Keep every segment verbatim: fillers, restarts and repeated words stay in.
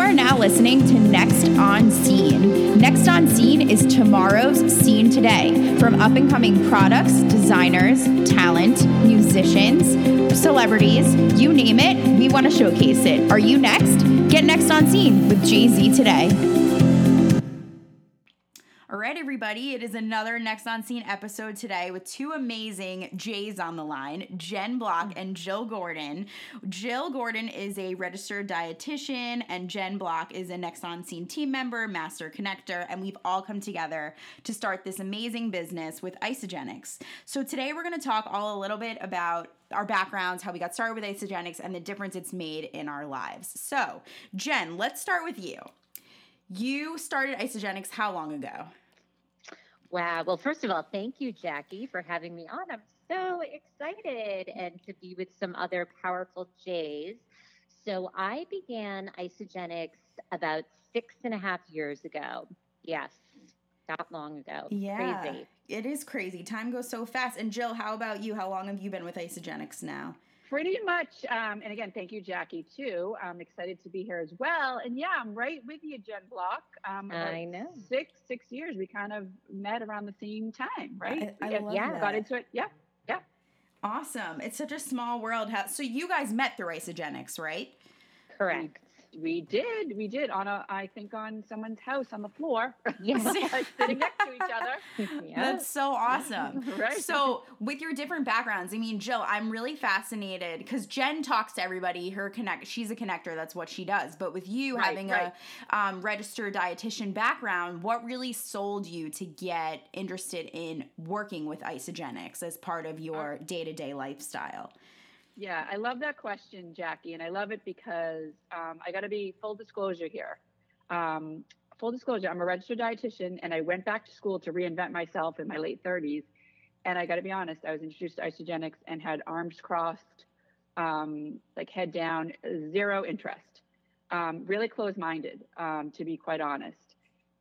are now listening to Next on Scene. Next on Scene is tomorrow's scene today. From up-and-coming products, designers, talent, musicians, celebrities, you name it, we want to showcase it. Are you next? Get Next on Scene with Jay-Z today. All right, everybody, it is another Next on Scene episode today with two amazing Jays on the line, Jen Block and Jill Gordon. Jill Gordon is a registered dietitian, and Jen Block is a Next on Scene team member, master connector, and we've all come together to start this amazing business with Isagenix. So today we're going to talk all a little bit about our backgrounds, how we got started with Isagenix, and the difference it's made in our lives. So, Jen, let's start with you. You started Isagenix how long ago? Wow. Well, first of all, thank you, Jackie, for having me on. I'm so excited and to be with some other powerful Jays. So I began Isagenix about six and a half years ago. Yes, that long ago. Yeah, crazy. It is crazy. Time goes so fast. And Jill, how about you? How long have you been with Isagenix now? Pretty much. Um, and again, thank you, Jackie, too. I'm excited to be here as well. And yeah, I'm right with you, Jen Block. Um, I know. Six, six years. We kind of met around the same time, right? I, I yeah, love yeah. that. Got into it. Yeah, yeah. Awesome. It's such a small world. How, so you guys met through Isagenix, right? Correct. We, we did. We did on a, I think on someone's house on the floor. Yes. Like sitting next to each other. Yeah. That's so awesome. Right. So with your different backgrounds, I mean, Jill, I'm really fascinated because Jen talks to everybody. Her connect, she's a connector. That's what she does. But with you Right, having right. a um, registered dietitian background, what really sold you to get interested in working with Isagenix as part of your day-to-day lifestyle? Yeah, I love that question, Jackie, and I love it because um, I got to be full disclosure here. Um, full disclosure, I'm a registered dietitian, and I went back to school to reinvent myself in my late thirties. And I got to be honest, I was introduced to Isagenix and had arms crossed, um, like head down, zero interest, um, really closed-minded, um, to be quite honest.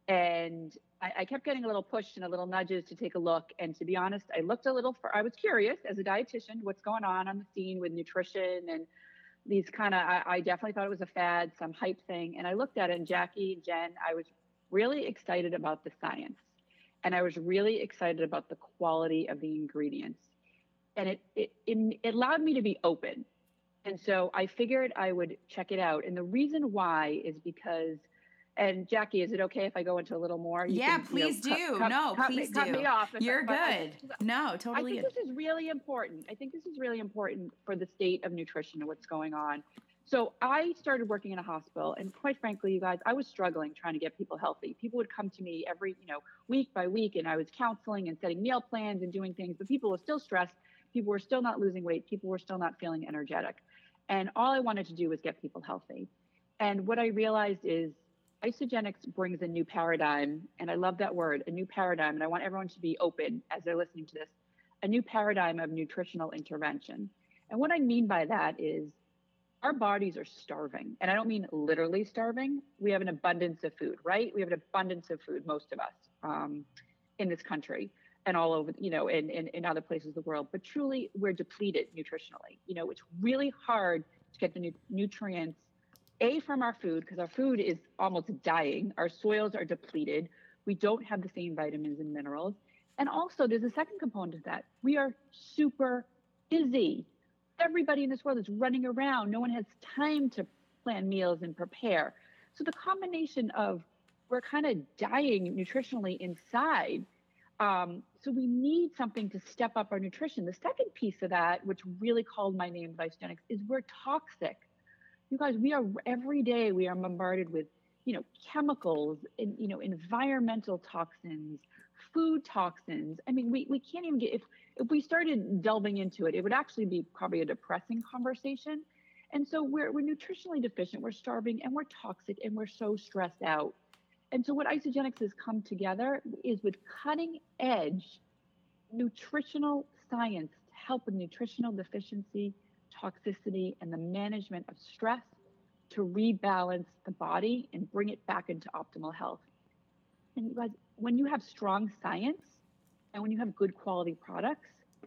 And I, I kept getting a little push and a little nudges to take a look. And to be honest, I looked a little for, I was curious as a dietitian, what's going on on the scene with nutrition and these kind of, I, I definitely thought it was a fad, some hype thing. And I looked at it, and Jackie and Jen, I was really excited about the science. And I was really excited about the quality of the ingredients. And it, it, it, it allowed me to be open. And so I figured I would check it out. And the reason why is because, and Jackie, is it okay if I go into a little more? You Yeah, can, please you know, do. cut, cut, no, cut please me, do. Cut me off. If, You're but good. I, no, totally I think good. this is really important. I think this is really important for the state of nutrition and what's going on. So I started working in a hospital, and quite frankly, you guys, I was struggling trying to get people healthy. People would come to me every, you know, week by week, and I was counseling and setting meal plans and doing things, but people were still stressed. People were still not losing weight. People were still not feeling energetic. And all I wanted to do was get people healthy. And what I realized is Isagenix brings a new paradigm, and I love that word, a new paradigm, and I want everyone to be open as they're listening to this, a new paradigm of nutritional intervention. And what I mean by that is our bodies are starving, and I don't mean literally starving. We have an abundance of food, right? We have an abundance of food, most of us, um, in this country and all over, you know, in, in, in other places of the world, but truly we're depleted nutritionally. You know, it's really hard to get the nu- nutrients A, from our food, because our food is almost dying. Our soils are depleted. We don't have the same vitamins and minerals. And also, there's a second component of that. We are super busy. Everybody in this world is running around. No one has time to plan meals and prepare. So the combination of we're kind of dying nutritionally inside. Um, so we need something to step up our nutrition. The second piece of that, which really called my name Isagenix, is we're toxic. You guys, we are every day we are bombarded with, you know, chemicals and, you know, environmental toxins, food toxins. I mean, we, we can't even get, if, if we started delving into it, it would actually be probably a depressing conversation. And so we're, we're nutritionally deficient, we're starving, and we're toxic, and we're so stressed out. And so what Isagenix has come together is with cutting edge nutritional science to help with nutritional deficiency, toxicity, and the management of stress to rebalance the body and bring it back into optimal health. And you guys, when you have strong science and when you have good quality products,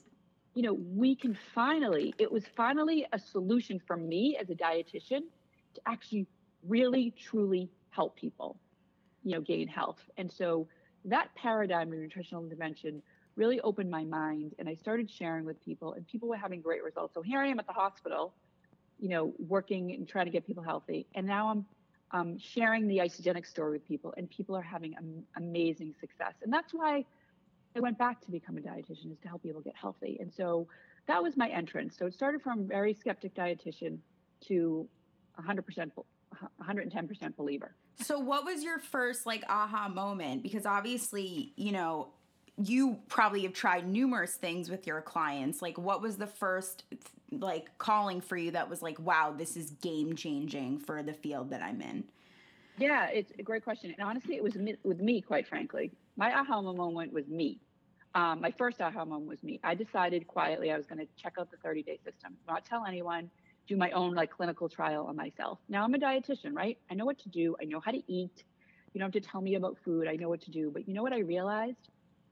you know, we can finally, it was finally a solution for me as a dietitian to actually really, truly help people, you know, gain health. And so that paradigm of nutritional intervention really opened my mind, and I started sharing with people, and people were having great results. So here I am at the hospital, you know, working and trying to get people healthy. And now I'm um, sharing the Isagenix story with people, and people are having am- amazing success. And that's why I went back to become a dietitian, is to help people get healthy. And so that was my entrance. So it started from very skeptic dietitian to one hundred percent, one hundred ten percent believer. So what was your first like aha moment? Because obviously, you know, you probably have tried numerous things with your clients. Like, what was the first like calling for you that was like, wow, this is game changing for the field that I'm in? Yeah, it's a great question. And honestly, it was me, with me, quite frankly. My aha moment was me. Um, my first aha moment was me. I decided quietly I was going to check out the thirty-day system, not tell anyone, do my own like clinical trial on myself. Now I'm a dietitian, right? I know what to do. I know how to eat. You don't have to tell me about food. I know what to do. But you know what I realized?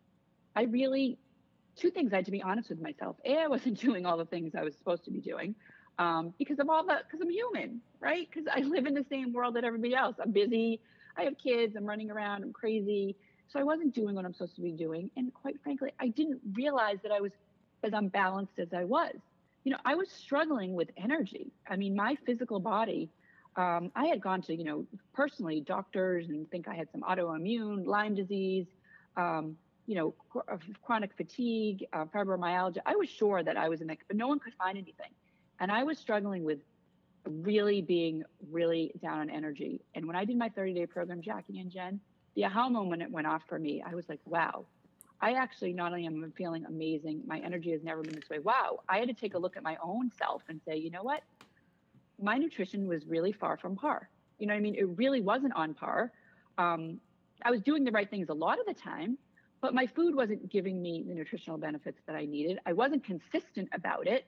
I really, two things I had to be honest with myself. A, I wasn't doing all the things I was supposed to be doing um, because of all the, because I'm human, right? Because I live in the same world that everybody else. I'm busy. I have kids. I'm running around. I'm crazy. So I wasn't doing what I'm supposed to be doing. And quite frankly, I didn't realize that I was as unbalanced as I was. You know, I was struggling with energy. I mean, my physical body, um, I had gone to, you know, personally doctors and think I had some autoimmune, Lyme disease, um, you know, chronic fatigue, uh, fibromyalgia. I was sure that I was in it, but no one could find anything. And I was struggling with really being really down on energy. And when I did my thirty-day program, Jackie and Jen, the aha moment it went off for me. I was like, wow, I actually not only am feeling amazing, my energy has never been this way. Wow. I had to take a look at my own self and say, you know what? My nutrition was really far from par. You know what I mean? It really wasn't on par. Um, I was doing the right things a lot of the time, but my food wasn't giving me the nutritional benefits that I needed. I wasn't consistent about it.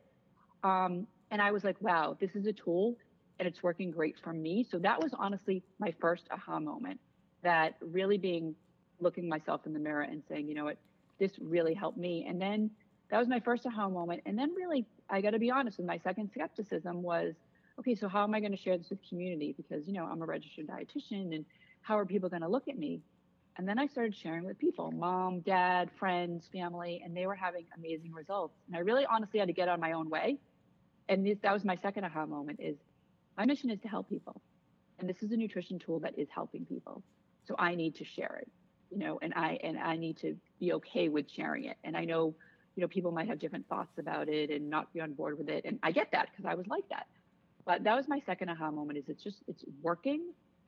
Um, and I was like, wow, this is a tool and it's working great for me. So that was honestly my first aha moment, that really being, looking myself in the mirror and saying, you know what, this really helped me. And then that was my first aha moment. And then really, I got to be honest with my second skepticism was, okay, so how am I going to share this with community? Because, you know, I'm a registered dietitian, and how are people going to look at me? And then I started sharing with people, mom, dad, friends, family, and they were having amazing results. And I really honestly had to get on my own way. And this, that was my second aha moment, is my mission is to help people. And this is a nutrition tool that is helping people. So I need to share it, you know, and I, and I need to be okay with sharing it. And I know, you know, people might have different thoughts about it and not be on board with it. And I get that, because I was like that. But that was my second aha moment, is it's just, it's working,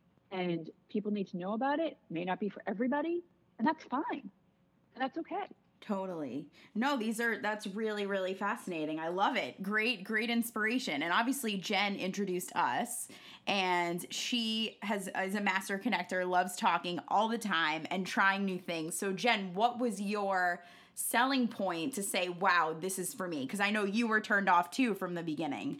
and people need to know about it. It may not be for everybody, and that's fine. And that's okay. Totally. No, these are, that's really, really fascinating. I love it. Great, great inspiration. And obviously Jen introduced us, and she has, is a master connector, loves talking all the time and trying new things. So Jen, what was your selling point to say, wow, this is for me? Because I know you were turned off too from the beginning.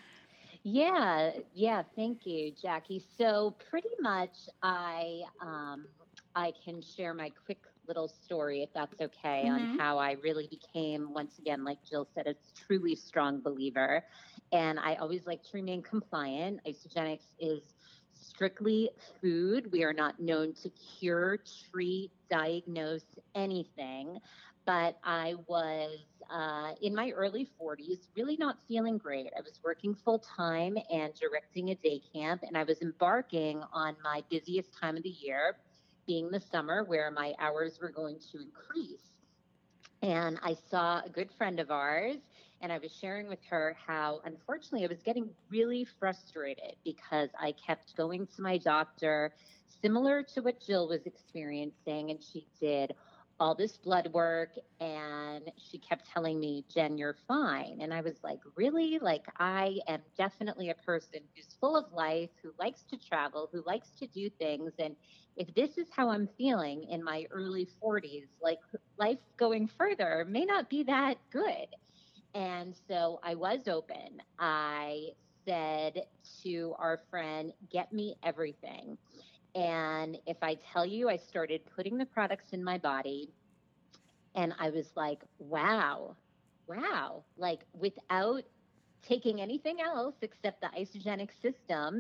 Yeah, yeah, thank you, Jackie. So pretty much I um I can share my quick little story, if that's okay, mm-hmm. on how I really became, once again, like Jill said, a truly strong believer. And I always like to remain compliant. Isagenix is strictly food. We are not known to cure, treat, diagnose anything. But I was uh, in my early forties, really not feeling great. I was working full time and directing a day camp, and I was embarking on my busiest time of the year, being the summer, where my hours were going to increase. And I saw a good friend of ours, and I was sharing with her how, unfortunately, I was getting really frustrated because I kept going to my doctor, similar to what Jill was experiencing, and she did all this blood work, and she kept telling me, Jen, you're fine. And I was like, really? Like, I am definitely a person who's full of life, who likes to travel, who likes to do things. And if this is how I'm feeling in my early forties, like, life going further may not be that good. And so I was open. I said to our friend, get me everything. And if I tell you, I started putting the products in my body, and I was like, wow, wow, like without taking anything else except the Isagenix system,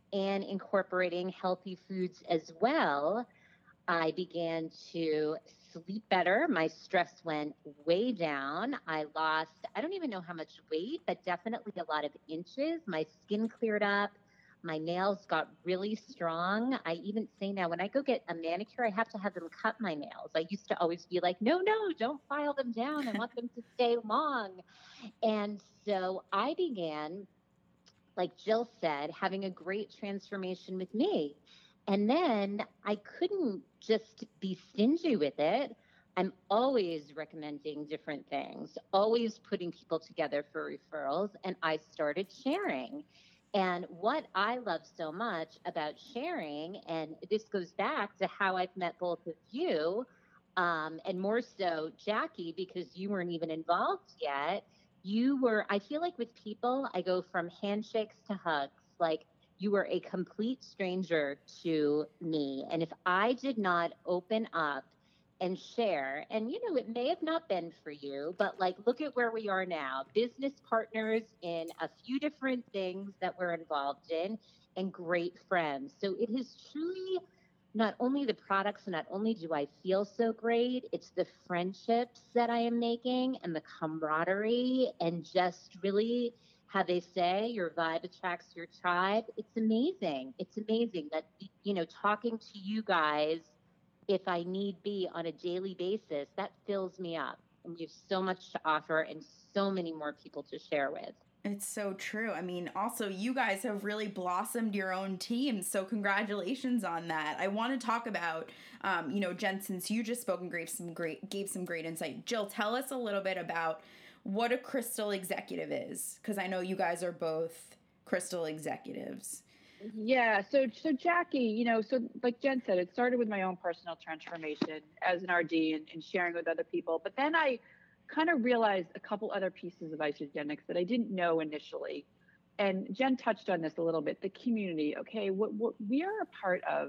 and incorporating healthy foods as well, I began to sleep better. My stress went way down. I lost, I don't even know how much weight, but definitely a lot of inches. My skin cleared up. My nails got really strong. I even say now, when I go get a manicure, I have to have them cut my nails. I used to always be like, no, no, don't file them down. I want them to stay long. And so I began, like Jill said, having a great transformation with me. And then I couldn't just be stingy with it. I'm always recommending different things, always putting people together for referrals. And I started sharing. And what I love so much about sharing, and this goes back to how I've met both of you, um, and more so Jackie, because you weren't even involved yet. You were, I feel like with people, I go from handshakes to hugs. Like, you were a complete stranger to me. And if I did not open up and share, and you know, it may have not been for you, but like, look at where we are now, business partners in a few different things that we're involved in, and great friends. So it has truly, not only the products, not only do I feel so great, it's the friendships that I am making and the camaraderie, and just really how they say your vibe attracts your tribe. It's amazing. It's amazing that, you know, talking to you guys, if I need be on a daily basis, that fills me up. And you have so much to offer and so many more people to share with. It's so true. I mean, also, you guys have really blossomed your own team, so congratulations on that. I want to talk about, um, you know, Jen, since you just spoke and gave some great gave some great insight. Jill, tell us a little bit about what a Krystal executive is, because I know you guys are both Krystal executives. Yeah, so so Jackie, you know, so like Jen said, it started with my own personal transformation as an R D and, and sharing with other people. But then I kind of realized a couple other pieces of Isagenix that I didn't know initially. And Jen touched on this a little bit, the community. Okay, what, what we are a part of.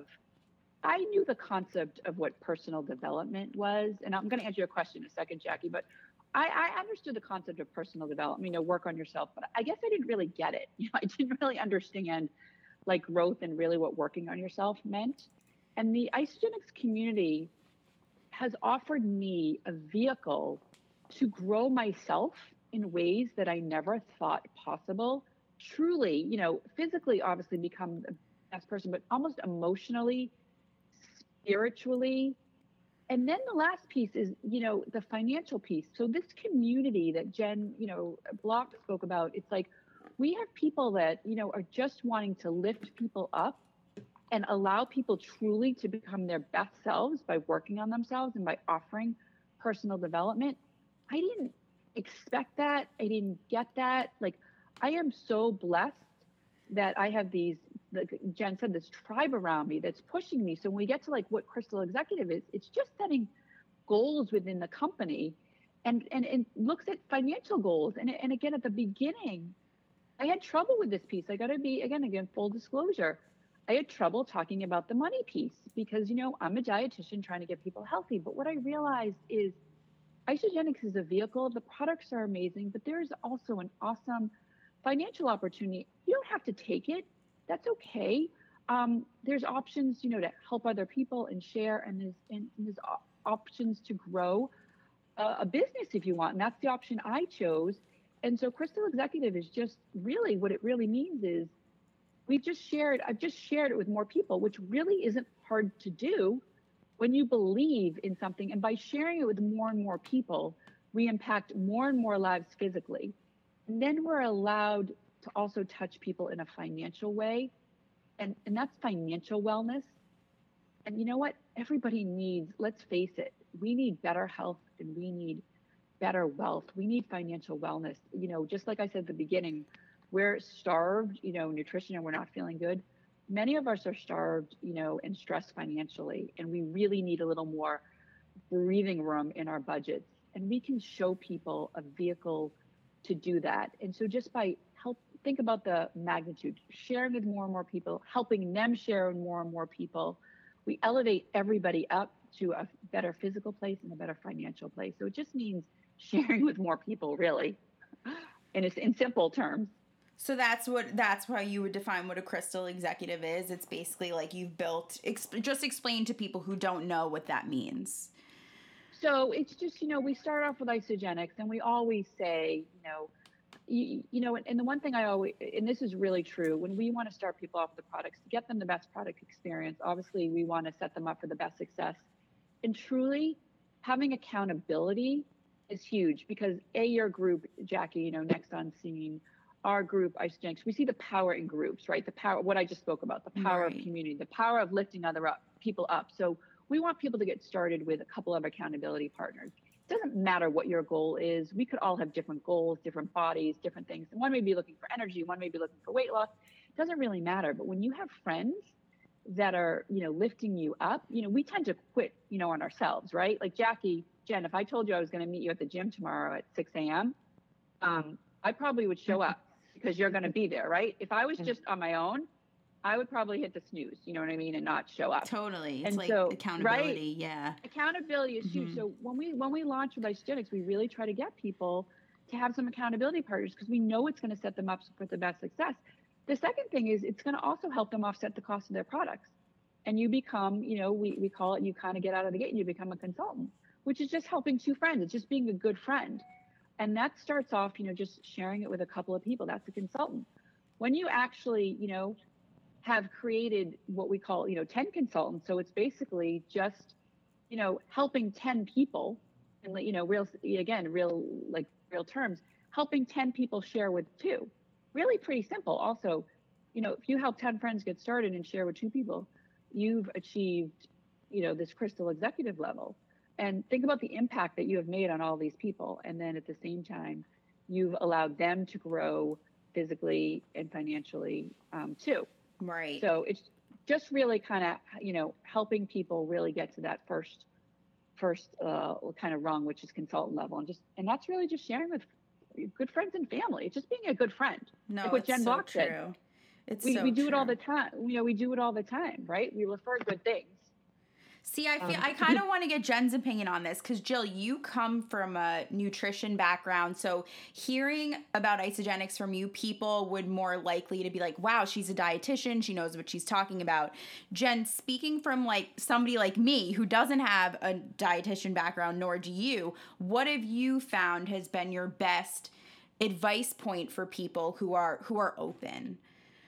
I knew the concept of what personal development was, and I'm going to answer your question in a second, Jackie, but I, I understood the concept of personal development, you know, work on yourself, but I guess I didn't really get it. You know, I didn't really understand like growth and really what working on yourself meant. And the Isagenix community has offered me a vehicle to grow myself in ways that I never thought possible. Truly, you know, physically, obviously become the best person, but almost emotionally, spiritually. And then the last piece is, you know, the financial piece. So this community that Jen, you know, Block spoke about, it's like we have people that, you know, are just wanting to lift people up and allow people truly to become their best selves by working on themselves and by offering personal development. I didn't expect that. I didn't get that. Like, I am so blessed that I have these, like Jen said, this tribe around me that's pushing me. So when we get to like what Krystal Executive is, it's just setting goals within the company and, and, and looks at financial goals. And, and again, at the beginning, I had trouble with this piece. I got to be, again, again, full disclosure. I had trouble talking about the money piece because, you know, I'm a dietitian trying to get people healthy. But what I realized is Isagenix is a vehicle. The products are amazing, but there's also an awesome financial opportunity. You don't have to take it. That's okay. Um, there's options, you know, to help other people and share, and there's, and there's options to grow a, a business if you want. And that's the option I chose. And so Krystal Executive is just really what it really means is we've just shared, I've just shared it with more people, which really isn't hard to do when you believe in something. And by sharing it with more and more people, we impact more and more lives physically. And then we're allowed to also touch people in a financial way. And, and that's financial wellness. And you know what? Everybody needs, let's face it, we need better health and we need better wealth. We need financial wellness. You know, just like I said at the beginning, we're starved, you know, nutrition, and we're not feeling good. Many of us are starved, you know, and stressed financially, and we really need a little more breathing room in our budgets. And we can show people a vehicle to do that. And so just by help, think about the magnitude, sharing with more and more people, helping them share with more and more people, we elevate everybody up to a better physical place and a better financial place. So it just means sharing with more people, really, in, in simple terms. So that's what that's how you would define what a crystal executive is. It's basically like you've built. Exp- just explain to people who don't know what that means. So it's just, you know, we start off with Isagenix, and we always say, you know, you, you know, and the one thing I always, and this is really true, when we want to start people off with the products to get them the best product experience, obviously we want to set them up for the best success. And truly having accountability is huge because A, your group, Jackie, you know, Next on Scene, our group, Isagenix, we see the power in groups, right? The power, what I just spoke about, the power Right. of community, the power of lifting other up, people up. So we want people to get started with a couple of accountability partners. It doesn't matter what your goal is. We could all have different goals, different bodies, different things. And one may be looking for energy, one may be looking for weight loss. It doesn't really matter. But when you have friends that are, you know, lifting you up, you know, we tend to quit, you know, on ourselves, right? Like Jackie, Jen, if I told you I was going to meet you at the gym tomorrow at six a.m., um, I probably would show up because you're going to be there, right? If I was just on my own, I would probably hit the snooze, you know what I mean, and not show up. Totally. It's And like so, accountability. right? Yeah. Accountability is huge. Mhm. So when we when we launch with Isagenix, we really try to get people to have some accountability partners because we know it's going to set them up for the best success. The second thing is it's going to also help them offset the cost of their products. And you become, you know, we, we call it, you kind of get out of the gate and you become a consultant, which is just helping two friends. It's just being a good friend. And that starts off, you know, just sharing it with a couple of people. That's a consultant. When you actually, you know, have created what we call, you know, ten consultants. So it's basically just, you know, helping ten people and, you know, real, again, real, like real terms, helping ten people share with two. Really pretty simple. Also, you know, if you help ten friends get started and share with two people, you've achieved, you know, this crystal executive level. And think about the impact that you have made on all these people. And then at the same time, you've allowed them to grow physically and financially um, too. Right. So it's just really kind of, you know, helping people really get to that first, first uh, kind of rung, which is consultant level. And just, and that's really just sharing with good friends and family. It's just being a good friend. No, like what it's Jen so Block true. said. It's we, so we do true. it all the time. You know, we do it all the time, right? We refer good things. See, I feel Um, I kind of want to get Jen's opinion on this because Jill, you come from a nutrition background, so hearing about Isagenix from you, people would more likely to be like, "Wow, she's a dietitian. She knows what she's talking about." Jen, speaking from like somebody like me who doesn't have a dietitian background, nor do you, what have you found has been your best advice point for people who are who are open?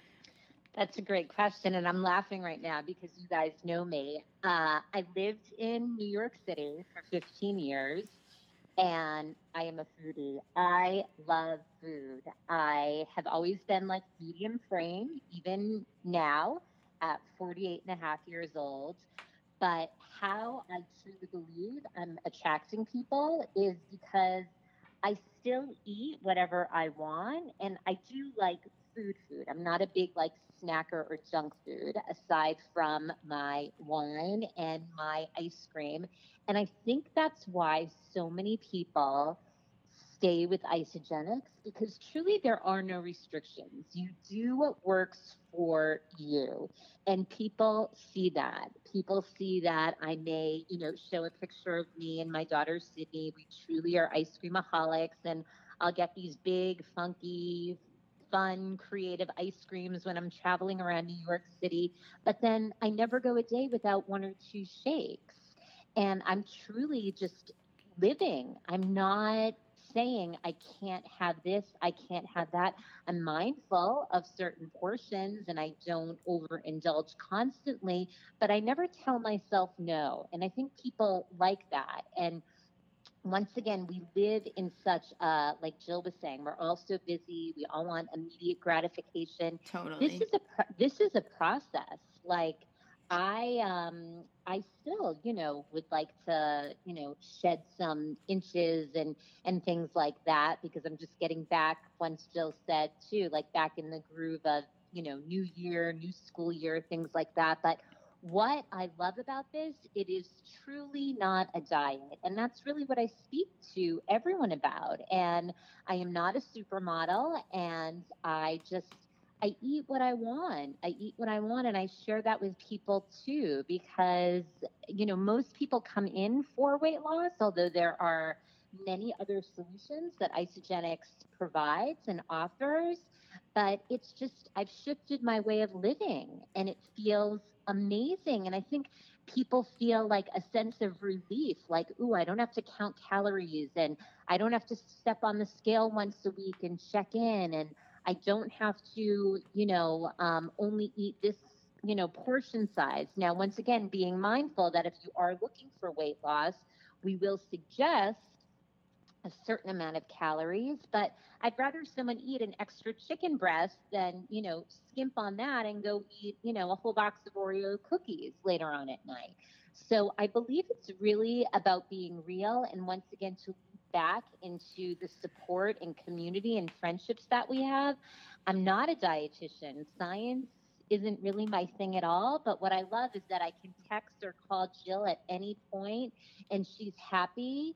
That's a great question. And I'm laughing right now because you guys know me. Uh, I lived in New York City for fifteen years and I am a foodie. I love food. I have always been like medium frame, even now at forty-eight and a half years old. But how I truly believe I'm attracting people is because I still eat whatever I want. And I do like food food. I'm not a big like snacker or junk food aside from my wine and my ice cream. And I think that's why so many people stay with Isagenix because truly there are no restrictions. You do what works for you. And people see that. People see that I may, you know, show a picture of me and my daughter Sydney. We truly are ice creamaholics, and I'll get these big, funky, fun, creative ice creams when I'm traveling around New York City. But then I never go a day without one or two shakes. And I'm truly just living. I'm not saying I can't have this, I can't have that. I'm mindful of certain portions and I don't overindulge constantly, but I never tell myself no. And I think people like that. And once again, we live in such a, like Jill was saying, we're all so busy. We all want immediate gratification. Totally. This is a, this is a process. Like I, um, I still, you know, would like to, you know, shed some inches and, and things like that, because I'm just getting back, once Jill said too, like back in the groove of, you know, new year, new school year, things like that. But what I love about this, it is truly not a diet. And that's really what I speak to everyone about. And I am not a supermodel, and I just, I eat what I want. I eat what I want. And I share that with people too, because, you know, most people come in for weight loss, although there are many other solutions that Isagenix provides and offers. but it's just, I've shifted my way of living and it feels amazing. And I think people feel like a sense of relief, like, ooh, I don't have to count calories and I don't have to step on the scale once a week and check in. And I don't have to, you know, um, only eat this, you know, portion size. Now, once again, being mindful that if you are looking for weight loss, we will suggest a certain amount of calories, but I'd rather someone eat an extra chicken breast than, you know, skimp on that and go eat, you know, a whole box of Oreo cookies later on at night. So I believe it's really about being real and once again to loop back into the support and community and friendships that we have. I'm not a dietitian. Science isn't really my thing at all, but what I love is that I can text or call Jill at any point and she's happy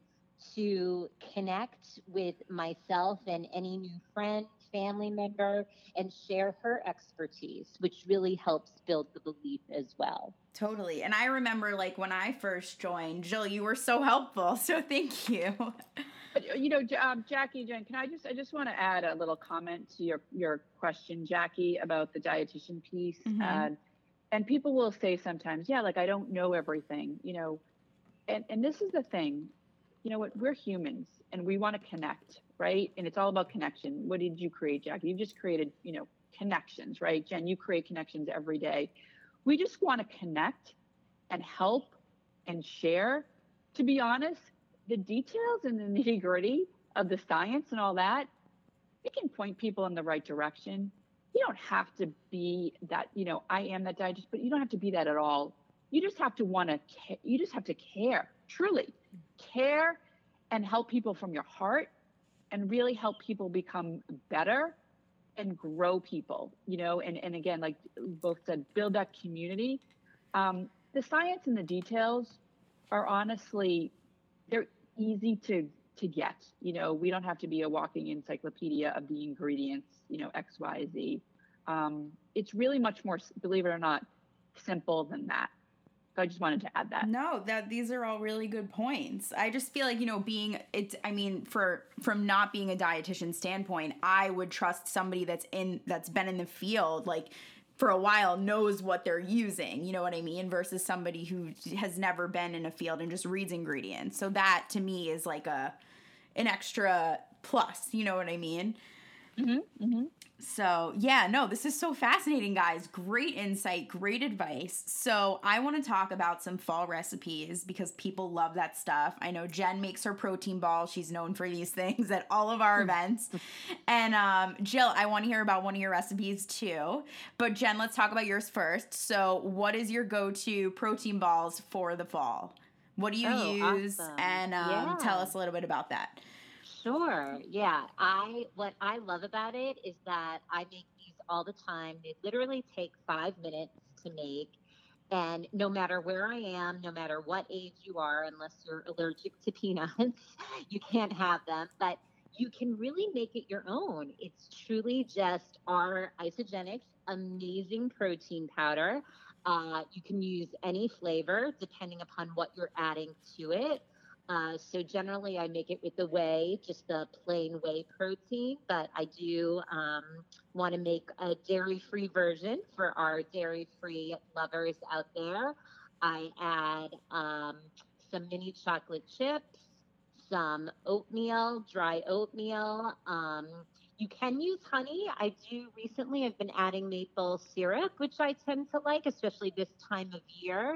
to connect with myself and any new friend, family member, and share her expertise, which really helps build the belief as well. Totally. And I remember, like, when I first joined, Jill, you were so helpful. So thank you. But, you know, um, Jackie, Jen, can I just, I just want to add a little comment to your, your question, Jackie, about the dietitian piece. Mm-hmm. And, and people will say sometimes, yeah, like, I don't know everything, you know, and, and this is the thing, you know what, we're humans and we want to connect, right? And it's all about connection. What did you create, Jackie? You just created, you know, connections, right? Jen, you create connections every day. We just want to connect and help and share. To be honest, the details and the nitty gritty of the science and all that, it can point people in the right direction. You don't have to be that, you know, I am that dietitian, but you don't have to be that at all. You just have to want to, you just have to care, truly care and help people from your heart and really help people become better and grow people, you know, and, and again, like both said, build that community. Um, the science and the details are honestly, they're easy to, to get, you know, we don't have to be a walking encyclopedia of the ingredients, you know, X, Y, Z. Um, it's really much more, believe it or not, simple than that. So I just wanted to add that. No, that these are all really good points. I just feel like, you know, being it's I mean, for from not being a dietitian standpoint, I would trust somebody that's in that's been in the field like for a while, knows what they're using, you know what I mean, versus somebody who has never been in a field and just reads ingredients. So that to me is like a an extra plus, you know what I mean? Mm-hmm, mm-hmm. So, yeah, no, this is so fascinating, guys. Great insight, great advice. So, I want to talk about some fall recipes because people love that stuff. I know Jen makes her protein ball. She's known for these things at all of our events. And um, Jill, I want to hear about one of your recipes too. But Jen, let's talk about yours first. So, what is your go-to protein balls for the fall? What do you Oh, use? awesome. And um, Yeah. tell us a little bit about that. Sure. Yeah. I what I love about it is that I make these all the time. They literally take five minutes to make. And no matter where I am, no matter what age you are, unless you're allergic to peanuts, you can't have them. But you can really make it your own. It's truly just our Isogenics amazing protein powder. Uh, you can use any flavor depending upon what you're adding to it. Uh, so generally, I make it with the whey, just the plain whey protein. But I do um, want to make a dairy-free version for our dairy-free lovers out there. I add um, some mini chocolate chips, some oatmeal, dry oatmeal. Um, you can use honey. I do recently. I've been adding maple syrup, which I tend to like, especially this time of year.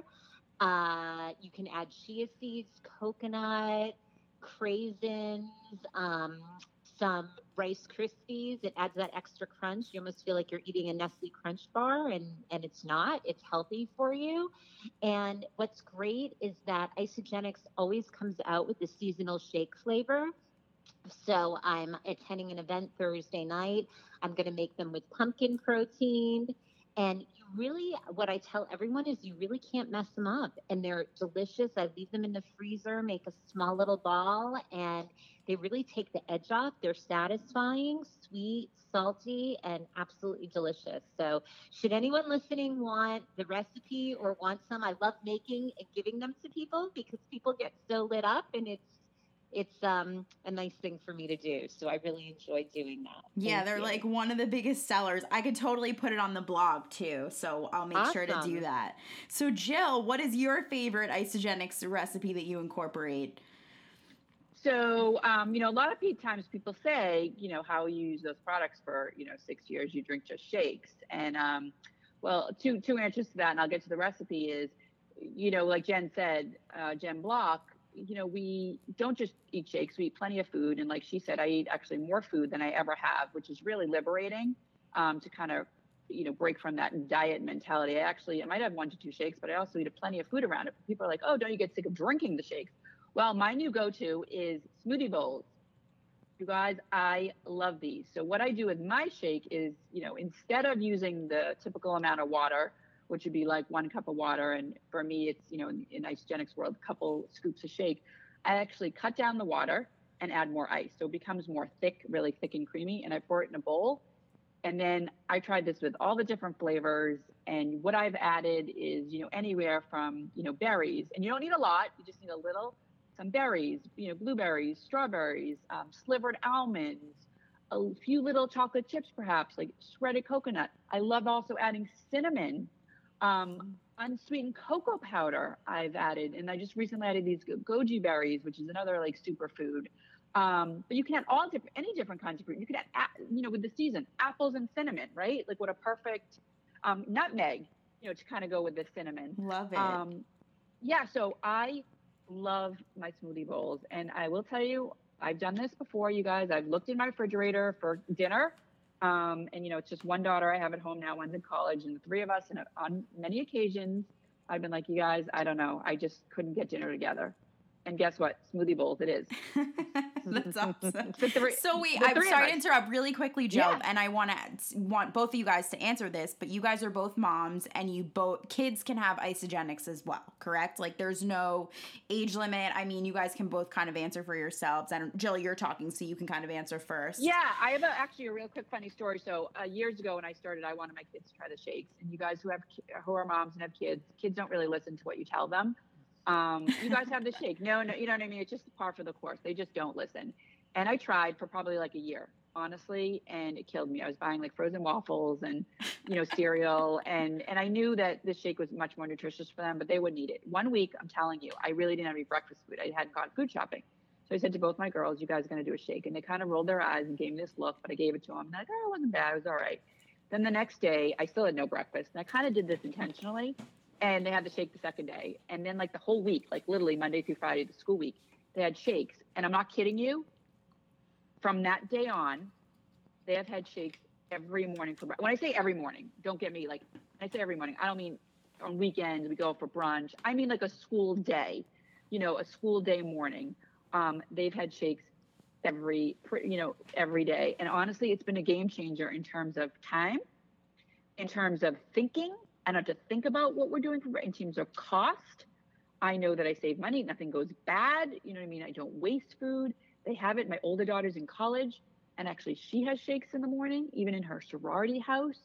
Uh, you can add chia seeds, coconut, craisins, um, some Rice Krispies. It adds that extra crunch. You almost feel like you're eating a Nestle Crunch bar, and, and it's not. It's healthy for you. And what's great is that Isogenics always comes out with the seasonal shake flavor. So I'm attending an event Thursday night. I'm going to make them with pumpkin protein. And you really, what I tell everyone is you really can't mess them up. And they're delicious. I leave them in the freezer, make a small little ball, and they really take the edge off. They're satisfying, sweet, salty, and absolutely delicious. So should anyone listening want the recipe or want some, I love making and giving them to people because people get so lit up and it's it's um a nice thing for me to do. So I really enjoy doing that. Yeah, Thank they're you. like one of the biggest sellers. I could totally put it on the blog too, so I'll make sure to do Awesome. that. So Jill, what is your favorite Isagenix recipe that you incorporate? So, um, you know, a lot of pe- times people say, you know, how you use those products for, you know, six years, you drink just shakes. And, um, well, two, two answers to that, and I'll get to the recipe is, you know, like Jen said, uh, Jen Block, you know, we don't just eat shakes, we eat plenty of food. And like she said, I eat actually more food than I ever have, which is really liberating, um, to kind of, you know, break from that diet mentality. I actually, I might have one to two shakes, but I also eat plenty of food around it. People are like, oh, don't you get sick of drinking the shakes? Well, my new go-to is smoothie bowls. You guys, I love these. So what I do with my shake is, you know, instead of using the typical amount of water, which would be like one cup of water, and for me, it's, you know, in, in Isagenix world, a couple scoops of shake, I actually cut down the water and add more ice. So it becomes more thick, really thick and creamy, and I pour it in a bowl. And then I tried this with all the different flavors. And what I've added is, you know, anywhere from, you know, berries, and you don't need a lot, you just need a little, some berries, you know, blueberries, strawberries, um, slivered almonds, a few little chocolate chips, perhaps like shredded coconut. I love also adding cinnamon, um, unsweetened cocoa powder I've added. And I just recently added these goji berries, which is another like superfood. Um, but you can add all different, any different kinds of fruit. You can add, you know, with the season, apples and cinnamon, right? Like what a perfect, um, nutmeg, you know, to kind of go with the cinnamon. Love it. Um, yeah. So I love my smoothie bowls. And I will tell you, I've done this before, you guys. I've looked in my refrigerator for dinner. Um, and, you know, it's just one daughter I have at home now, one's in college, and the three of us, and on many occasions, I've been like, you guys, I don't know. I just couldn't get dinner together. And guess what? Smoothie bowls it is. That's awesome. So, three, so wait, the I'm three of sorry to us. interrupt really quickly, Jill, Yeah. and I want to want both of you guys to answer this, but you guys are both moms, and you both kids can have Isagenix as well, correct? Like there's no age limit. I mean, you guys can both kind of answer for yourselves. And Jill, you're talking, so you can kind of answer first. Yeah, I have a, actually a real quick funny story. So uh, years ago when I started, I wanted my kids to try the shakes. And you guys who have who are moms and have kids, kids don't really listen to what you tell them. Um, you guys have the shake. No, no, you know what I mean? It's just par for the course. They just don't listen. And I tried for probably like a year, honestly, and it killed me. I was buying like frozen waffles and, you know, cereal. And, and I knew that this shake was much more nutritious for them, but they wouldn't eat it. One week, I'm telling you, I really didn't have any breakfast food. I hadn't gone food shopping. So I said to both my girls, you guys are going to do a shake. And they kind of rolled their eyes and gave me this look, but I gave it to them. And they're like, oh, it wasn't bad. It was all right. Then the next day, I still had no breakfast. And I kind of did this intentionally. And they had the shake the second day. And then like the whole week, like literally Monday through Friday, the school week, they had shakes. And I'm not kidding you. From that day on, they have had shakes every morning for breakfast. When I say every morning, don't get me like, when I say every morning, I don't mean on weekends we go for brunch. I mean like a school day, you know, a school day morning. Um, they've had shakes every, you know, every day. And honestly, it's been a game changer in terms of time, in terms of thinking. I don't have to think about what we're doing for in terms of cost. I know that I save money. Nothing goes bad. You know what I mean? I don't waste food. They have it. My older daughter's in college, and actually she has shakes in the morning, even in her sorority house.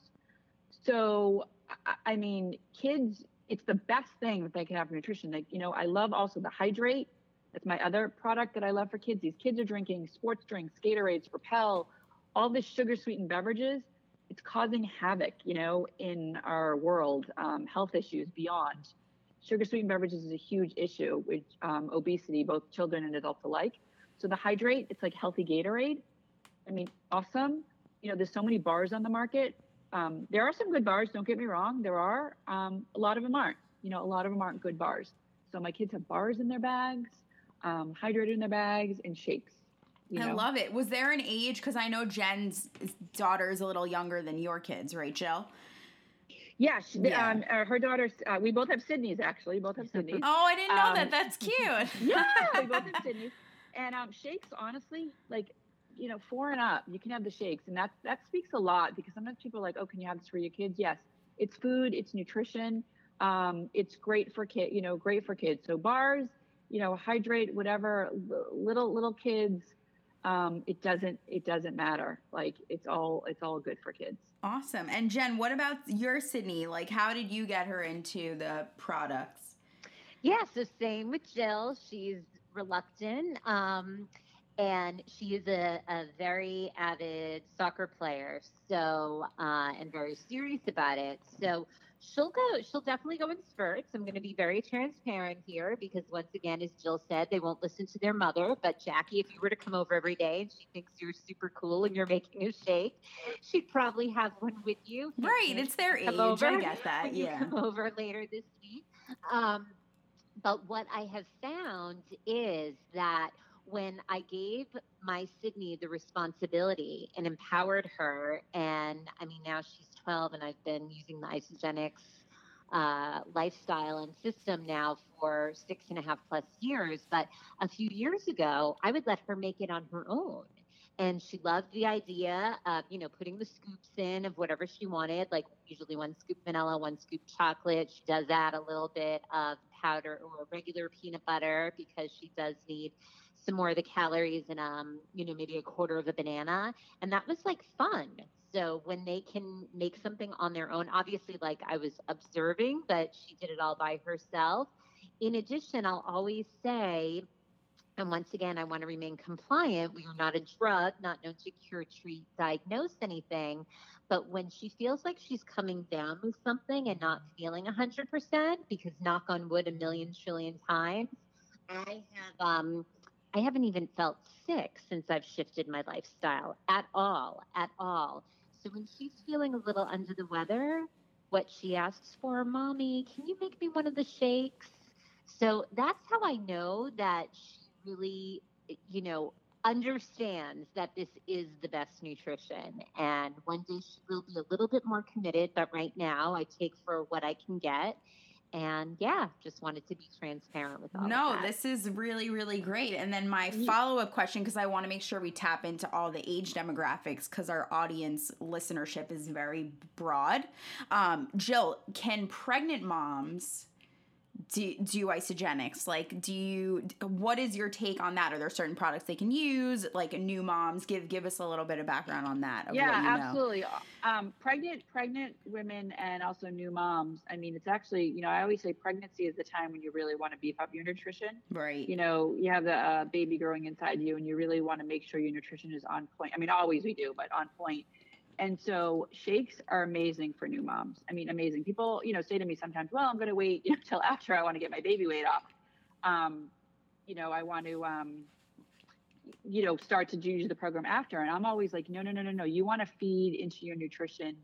So, I mean, kids, it's the best thing that they can have for nutrition. Like, you know, I love also the Hydrate. That's my other product that I love for kids. These kids are drinking sports drinks, Gatorades, Propel, all this sugar sweetened beverages. It's causing havoc, you know, in our world, um, health issues beyond. Sugar sweetened beverages is a huge issue with um, obesity, both children and adults alike. So the Hydrate, it's like healthy Gatorade. I mean, awesome. You know, there's so many bars on the market. Um, there are some good bars, don't get me wrong. There are. Um, a lot of them aren't. You know, a lot of them aren't good bars. So my kids have bars in their bags, um, Hydrate in their bags, and shakes. You I know? love it. Was there an age? Because I know Jen's daughter is a little younger than your kids, right, Jill? Yes. Yeah. Um, uh, her daughter's, uh, we both have Sydney's, actually. Both have Sydney's. Oh, I didn't know Um, that. That's cute. Yeah, we both have Sydney's. And um, shakes, honestly, like, you know, four and up, you can have the shakes. And that, that speaks a lot, because sometimes people are like, oh, can you have this for your kids? Yes. It's food. It's nutrition. Um, it's great for kid, you know, great for kids. So bars, you know, Hydrate, whatever, little, little kids, um, it doesn't, it doesn't matter. Like it's all, it's all good for kids. Awesome. And Jen, what about your Sydney? Like, how did you get her into the products? Yeah, so same with Jill. She's reluctant. Um, and she is a, a very avid soccer player, so uh, and very serious about it. So she'll go. She'll definitely go in spurts. I'm going to be very transparent here because once again, as Jill said, they won't listen to their mother. But Jackie, if you were to come over every day and she thinks you're super cool and you're making a shake, she'd probably have one with you. Right, it's their age. Over I get that. when Yeah. you come over later this week. Um, but what I have found is that when I gave my Sydney the responsibility and empowered her, and I mean, now she's twelve and I've been using the Isogenics uh, lifestyle and system now for six and a half plus years. But a few years ago, I would let her make it on her own. And she loved the idea of, you know, putting the scoops in of whatever she wanted, like usually one scoop vanilla, one scoop chocolate. She does add a little bit of powder or regular peanut butter because she does need some more of the calories and, um, you know, maybe a quarter of a banana. And that was like fun. So when they can make something on their own, obviously, like I was observing, but she did it all by herself. In addition, I'll always say, and once again, I want to remain compliant. We are not a drug, not known to cure, treat, diagnose anything. But when she feels like she's coming down with something and not feeling one hundred percent, because knock on wood a million trillion times, I have, um, I haven't even felt sick since I've shifted my lifestyle at all, at all. So when she's feeling a little under the weather, what she asks for, Mommy, can you make me one of the shakes? So that's how I know that she really, you know, understands that this is the best nutrition. And one day she will be a little bit more committed, but right now I take for what I can get. And yeah, just wanted to be transparent with all no, of that. This is really, really great. And then my follow-up question, because I want to make sure we tap into all the age demographics because our audience listenership is very broad. Um, Jill, can pregnant moms do, do Isogenics? Like, do you, what is your take on that? Are there certain products they can use? Like new moms, give give us a little bit of background on that. Of yeah, what you know. absolutely. Um, pregnant, pregnant women and also new moms. I mean, it's actually, you know, I always say pregnancy is the time when you really want to beef up your nutrition. Right. You know, you have the uh, baby growing inside you and you really want to make sure your nutrition is on point. I mean, always we do, but on point. And so shakes are amazing for new moms. I mean, amazing. People, you know, say to me sometimes, well, I'm going to wait you know, till after I want to get my baby weight off. Um, you know, I want to, um, you know, start to use the program after. And I'm always like, no, no, no, no, no. You want to feed into your nutrition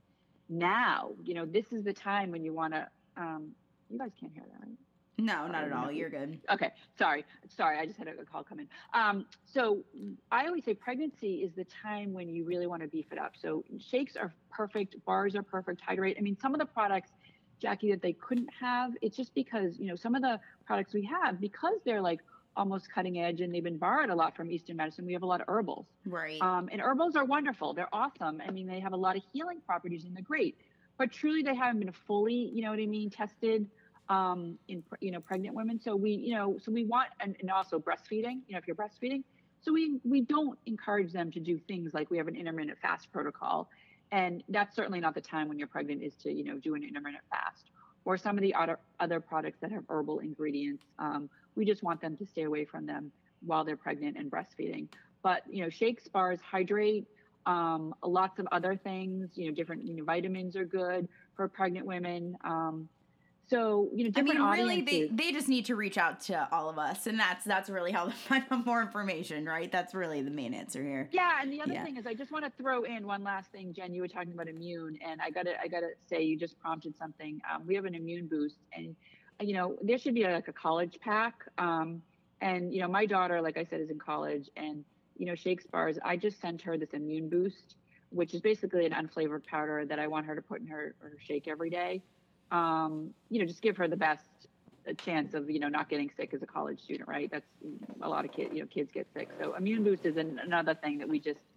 now. You know, this is the time when you want to, um, you guys can't hear that, right? No, not at all. You're good. Okay. Sorry. Sorry. I just had a call come in. Um, so I always say pregnancy is the time when you really want to beef it up. So shakes are perfect. Bars are perfect. Hydrate. I mean, some of the products, Jackie, that they couldn't have, it's just because, you know, some of the products we have, because they're like almost cutting edge and they've been borrowed a lot from Eastern medicine, we have a lot of herbals. Right. Um, and herbals are wonderful. They're awesome. I mean, they have a lot of healing properties and they're great, but truly they haven't been fully, you know what I mean, tested um, in, you know, pregnant women. So we, you know, so we want, and, and also breastfeeding, you know, if you're breastfeeding, so we, we don't encourage them to do things like we have an intermittent fast protocol. And that's certainly not the time when you're pregnant is to, you know, do an intermittent fast or some of the other, other products that have herbal ingredients. Um, we just want them to stay away from them while they're pregnant and breastfeeding. But, you know, shakes, bars, hydrate, um, lots of other things, you know, different, you know, vitamins are good for pregnant women. Um, So, you know, different I mean, really, audiences. they, they just need to reach out to all of us, and that's that's really how they find out more information, right? That's really the main answer here. Yeah, and the other Yeah. thing is, I just want to throw in one last thing, Jen. You were talking about immune, and I gotta I gotta say, you just prompted something. Um, we have an immune boost, and you know, there should be a, like a college pack. Um, and you know, my daughter, like I said, is in college, and you know, Shakes bars. I just sent her this immune boost, which is basically an unflavored powder that I want her to put in her, her shake every day. Um, you know, just give her the best chance of, you know, not getting sick as a college student, right? That's a lot of kids, you know, kids get sick. So immune boost is an, another thing that we just,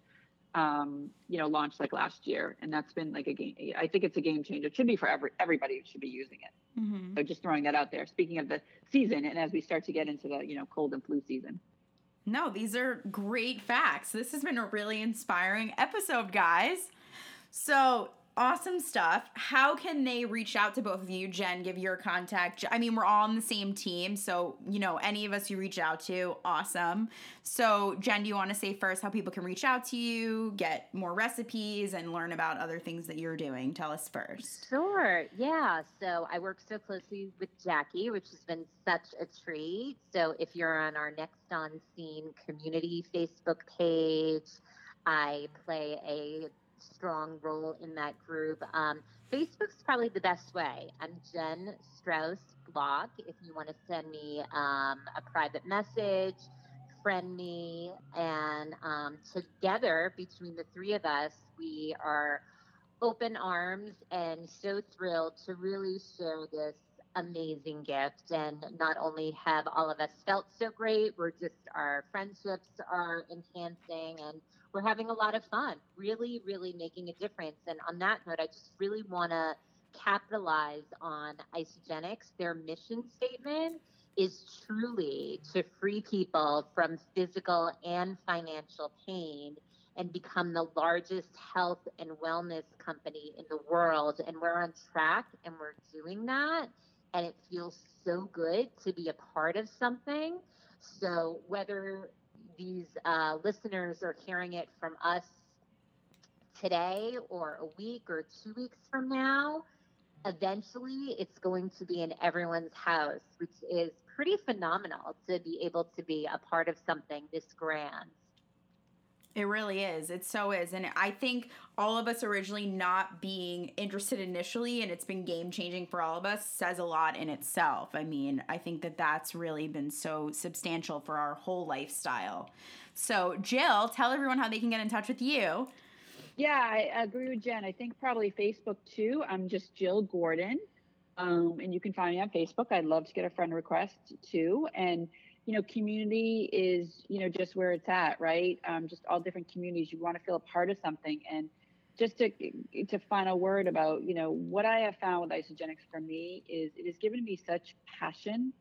um, you know, launched like last year. And that's been like a game. I think it's a game changer. It should be for every, everybody who should be using it. Mm-hmm. So just throwing that out there. Speaking of the season, and as we start to get into the, you know, cold and flu season. No, these are great facts. This has been a really inspiring episode, guys. So awesome stuff. How can they reach out to both of you? Jen, give your contact. I mean, we're all on the same team, so, you know, any of us you reach out to, awesome. So, Jen, do you want to say first how people can reach out to you, get more recipes, and learn about other things that you're doing? Tell us first. Sure. Yeah. So I work so closely with Jackie, which has been such a treat. So if you're on our Next On Scene community Facebook page, I play a strong role in that group. Um, Facebook's probably the best way. I'm Jen Strauss Block. If you want to send me um, a private message, friend me, and um, together between the three of us, we are open arms and so thrilled to really share this amazing gift and not only have all of us felt so great, we're just, our friendships are enhancing and we're having a lot of fun, really, really making a difference. And on that note, I just really want to capitalize on Isagenix. Their mission statement is truly to free people from physical and financial pain and become the largest health and wellness company in the world. And we're on track and we're doing that. And it feels so good to be a part of something. So whether these uh, listeners are hearing it from us today or a week or two weeks from now, eventually it's going to be in everyone's house, which is pretty phenomenal to be able to be a part of something this grand. It really is. It so is. And I think all of us originally not being interested initially, and it's been game changing for all of us, says a lot in itself. I mean, I think that that's really been so substantial for our whole lifestyle. So, Jill, tell everyone how they can get in touch with you. Yeah, I agree with Jen. I think probably Facebook too. I'm just Jill Gordon. Um, and you can find me on Facebook. I'd love to get a friend request too. And you know, community is, you know, just where it's at, right? Um, just all different communities. You want to feel a part of something. And just to to final word about, you know, what I have found with Isagenix for me is it has given me such passion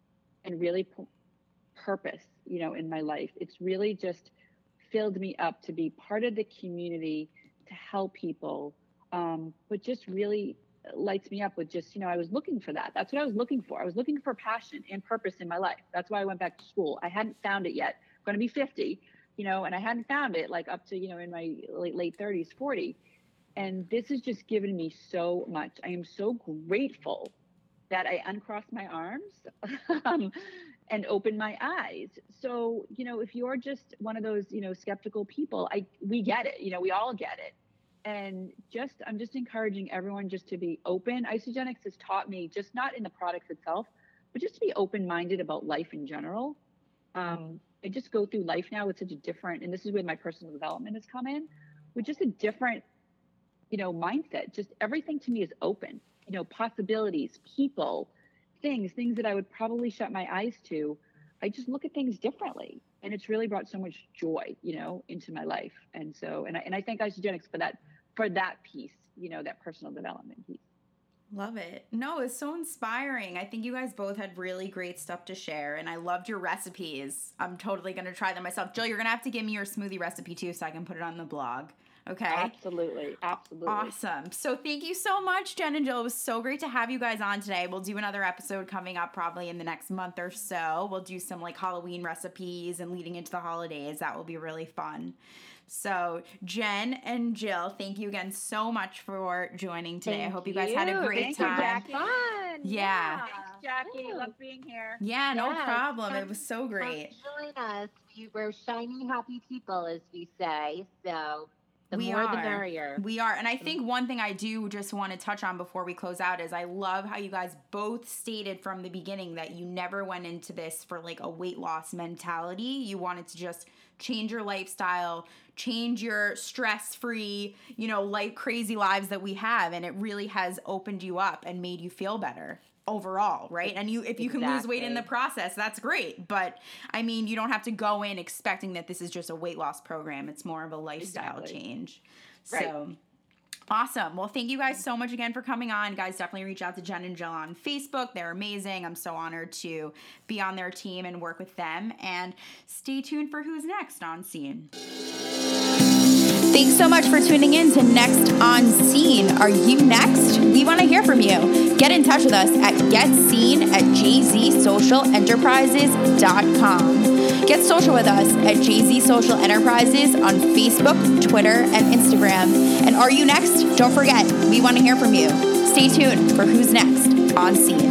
and really p- purpose, you know, in my life. It's really just filled me up to be part of the community, to help people, um, but just really lights me up with just, you know, I was looking for that. That's what I was looking for. I was looking for passion and purpose in my life. That's why I went back to school. I hadn't found it yet. I'm going to be fifty, you know, and I hadn't found it like up to, you know, in my late, late thirties, forty. And this has just given me so much. I am so grateful that I uncrossed my arms um, and opened my eyes. So, you know, if you're just one of those, you know, skeptical people, I, we get it, you know, we all get it. And just, I'm just encouraging everyone just to be open. Isagenix has taught me, just not in the products itself, but just to be open-minded about life in general. Um, I just go through life now with such a different, and this is where my personal development has come in, with just a different, you know, mindset. Just everything to me is open, you know, possibilities, people, things, things that I would probably shut my eyes to. I just look at things differently. And it's really brought so much joy, you know, into my life. And so, and I, and I thank Isagenix for that, for that piece, you know, that personal development piece. Love it. No, it's so inspiring. I think you guys both had really great stuff to share, and I loved your recipes. I'm totally going to try them myself. Jill, you're going to have to give me your smoothie recipe too so I can put it on the blog. Okay? Absolutely. Absolutely. Awesome. So thank you so much, Jen and Jill. It was so great to have you guys on today. We'll do another episode coming up probably in the next month or so. We'll do some like Halloween recipes and leading into the holidays. That will be really fun. So Jen and Jill, thank you again so much for joining today. Thank I hope you guys had a great Thank time. You, Jackie. Fun. Yeah. Thanks, Jackie. Ooh. Love being here. Yeah, no Yes. problem. Come- It was so great. Come join us. We, we're shiny, happy people, as we say. So the We more, the are. merrier. We are. And I think one thing I do just want to touch on before we close out is I love how you guys both stated from the beginning that you never went into this for like a weight loss mentality. You wanted to just change your lifestyle, change your stress-free, you know, like crazy lives that we have. And it really has opened you up and made you feel better overall, right? And you, if you can lose weight in the process, that's great. But I mean, you don't have to go in expecting that this is just a weight loss program. It's more of a lifestyle Exactly. change. Right. So awesome. Well, thank you guys so much again for coming on. Guys, definitely reach out to Jen and Jill on Facebook. They're amazing. I'm so honored to be on their team and work with them. And stay tuned for who's next on Scene. Thanks so much for tuning in to Next on Scene. Are you next? We want to hear from you. Get in touch with us at getseen at j z social enterprises dot com. Get social with us at J Z Social Enterprises on Facebook, Twitter, and Instagram. And are you next? Don't forget, we want to hear from you. Stay tuned for Who's Next on Scene.